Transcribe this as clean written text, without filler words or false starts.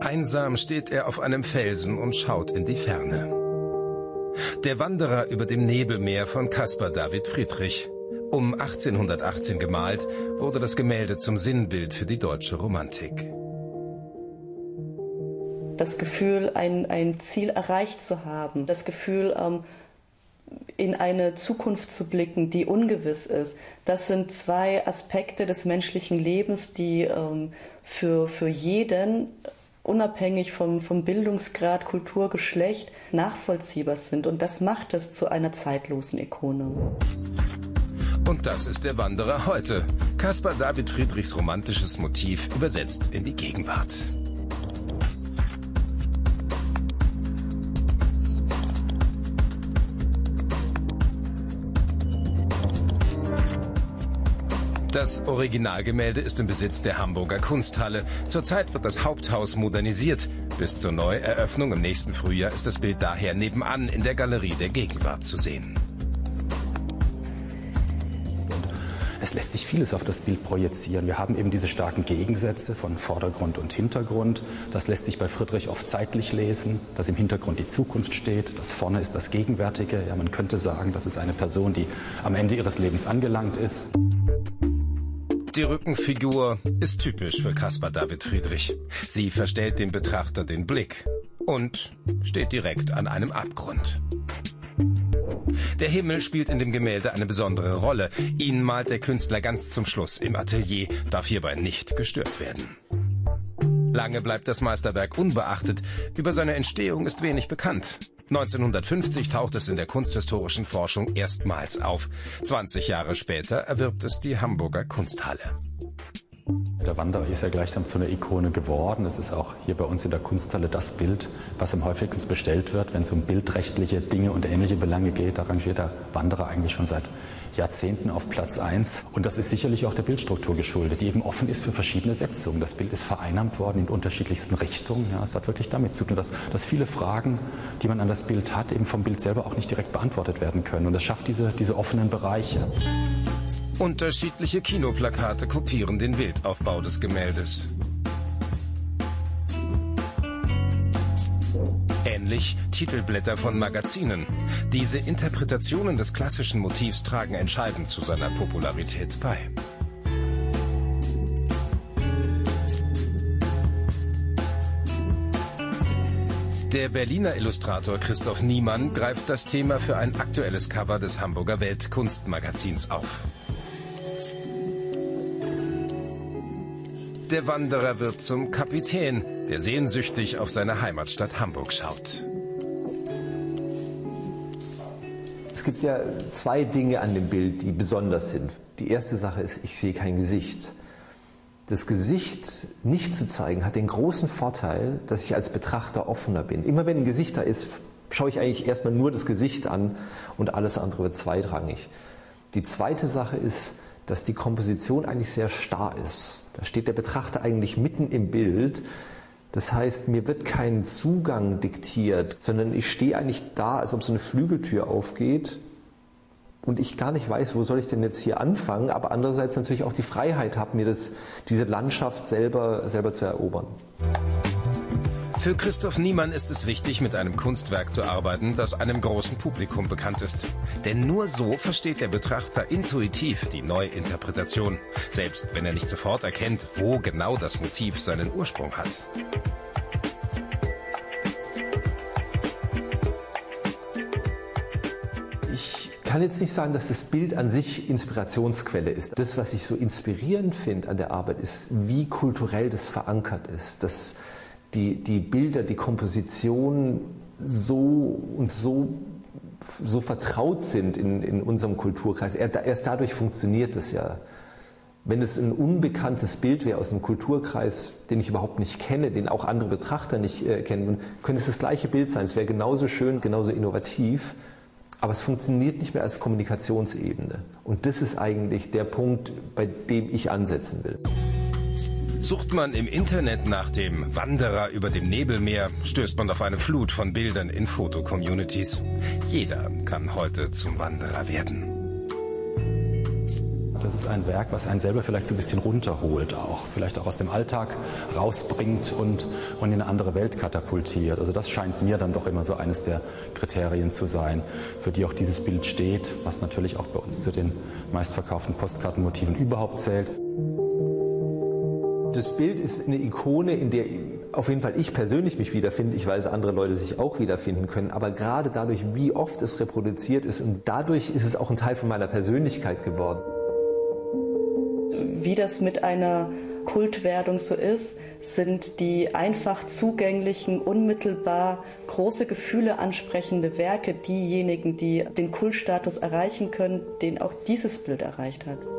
Einsam steht er auf einem Felsen und schaut in die Ferne. Der Wanderer über dem Nebelmeer von Caspar David Friedrich. Um 1818 gemalt, wurde das Gemälde zum Sinnbild für die deutsche Romantik. Das Gefühl, ein Ziel erreicht zu haben, das Gefühl, in eine Zukunft zu blicken, die ungewiss ist, das sind zwei Aspekte des menschlichen Lebens, die für jeden, unabhängig vom Bildungsgrad, Kultur, Geschlecht, nachvollziehbar sind. Und das macht es zu einer zeitlosen Ikone. Und das ist der Wanderer heute. Caspar David Friedrichs romantisches Motiv übersetzt in die Gegenwart. Das Originalgemälde ist im Besitz der Hamburger Kunsthalle. Zurzeit wird das Haupthaus modernisiert. Bis zur Neueröffnung im nächsten Frühjahr ist das Bild daher nebenan in der Galerie der Gegenwart zu sehen. Es lässt sich vieles auf das Bild projizieren. Wir haben eben diese starken Gegensätze von Vordergrund und Hintergrund. Das lässt sich bei Friedrich oft zeitlich lesen, dass im Hintergrund die Zukunft steht, das vorne ist das Gegenwärtige. Ja, man könnte sagen, das ist eine Person, die am Ende ihres Lebens angelangt ist. Die Rückenfigur ist typisch für Caspar David Friedrich. Sie verstellt dem Betrachter den Blick und steht direkt an einem Abgrund. Der Himmel spielt in dem Gemälde eine besondere Rolle. Ihn malt der Künstler ganz zum Schluss im Atelier, darf hierbei nicht gestört werden. Lange bleibt das Meisterwerk unbeachtet. Über seine Entstehung ist wenig bekannt. 1950 taucht es in der kunsthistorischen Forschung erstmals auf. 20 Jahre später erwirbt es die Hamburger Kunsthalle. Der Wanderer ist ja gleichsam zu einer Ikone geworden. Es ist auch hier bei uns in der Kunsthalle das Bild, was am häufigsten bestellt wird, wenn es um bildrechtliche Dinge und ähnliche Belange geht. Da rangiert der Wanderer eigentlich schon seit Jahrzehnten auf Platz 1. Und das ist sicherlich auch der Bildstruktur geschuldet, die eben offen ist für verschiedene Setzungen. Das Bild ist vereinnahmt worden in unterschiedlichsten Richtungen. Ja, es hat wirklich damit zu tun, dass viele Fragen, die man an das Bild hat, eben vom Bild selber auch nicht direkt beantwortet werden können. Und das schafft diese offenen Bereiche. Unterschiedliche Kinoplakate kopieren den Bildaufbau des Gemäldes. Ähnlich Titelblätter von Magazinen. Diese Interpretationen des klassischen Motivs tragen entscheidend zu seiner Popularität bei. Der Berliner Illustrator Christoph Niemann greift das Thema für ein aktuelles Cover des Hamburger Weltkunstmagazins auf. Der Wanderer wird zum Kapitän, der sehnsüchtig auf seine Heimatstadt Hamburg schaut. Es gibt ja zwei Dinge an dem Bild, die besonders sind. Die erste Sache ist, ich sehe kein Gesicht. Das Gesicht nicht zu zeigen, hat den großen Vorteil, dass ich als Betrachter offener bin. Immer wenn ein Gesicht da ist, schaue ich eigentlich erstmal nur das Gesicht an und alles andere wird zweitrangig. Die zweite Sache ist, dass die Komposition eigentlich sehr starr ist. Da steht der Betrachter eigentlich mitten im Bild. Das heißt, mir wird kein Zugang diktiert, sondern ich stehe eigentlich da, als ob so eine Flügeltür aufgeht und ich gar nicht weiß, wo soll ich denn jetzt hier anfangen, aber andererseits natürlich auch die Freiheit habe, mir diese Landschaft selber zu erobern. Für Christoph Niemann ist es wichtig, mit einem Kunstwerk zu arbeiten, das einem großen Publikum bekannt ist. Denn nur so versteht der Betrachter intuitiv die Neuinterpretation, selbst wenn er nicht sofort erkennt, wo genau das Motiv seinen Ursprung hat. Ich kann jetzt nicht sagen, dass das Bild an sich Inspirationsquelle ist. Das, was ich so inspirierend finde an der Arbeit, ist, wie kulturell das verankert ist. Dass die Bilder, die Komposition so vertraut sind in unserem Kulturkreis. Erst dadurch funktioniert es ja. Wenn es ein unbekanntes Bild wäre aus einem Kulturkreis, den ich überhaupt nicht kenne, den auch andere Betrachter nicht kennen, könnte es das gleiche Bild sein. Es wäre genauso schön, genauso innovativ, aber es funktioniert nicht mehr als Kommunikationsebene. Und das ist eigentlich der Punkt, bei dem ich ansetzen will. Sucht man im Internet nach dem Wanderer über dem Nebelmeer, stößt man auf eine Flut von Bildern in Fotocommunities. Jeder kann heute zum Wanderer werden. Das ist ein Werk, was einen selber vielleicht so ein bisschen runterholt auch, vielleicht auch aus dem Alltag rausbringt und in eine andere Welt katapultiert. Also das scheint mir dann doch immer so eines der Kriterien zu sein, für die auch dieses Bild steht, was natürlich auch bei uns zu den meistverkauften Postkartenmotiven überhaupt zählt. Das Bild ist eine Ikone, in der auf jeden Fall ich persönlich mich wiederfinde. Ich weiß, andere Leute sich auch wiederfinden können. Aber gerade dadurch, wie oft es reproduziert ist und dadurch ist es auch ein Teil von meiner Persönlichkeit geworden. Wie das mit einer Kultwerdung so ist, sind die einfach zugänglichen, unmittelbar große Gefühle ansprechende Werke diejenigen, die den Kultstatus erreichen können, den auch dieses Bild erreicht hat.